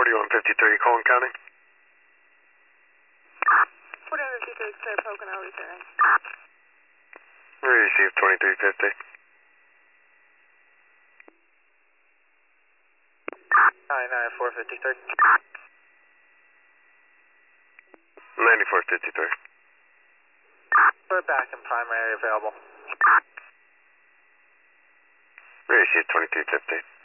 4153, Collin County. 4153, clear Pocono, returning. Receive 2350. 99453. 9453. We're back in primary available. Receive 2350.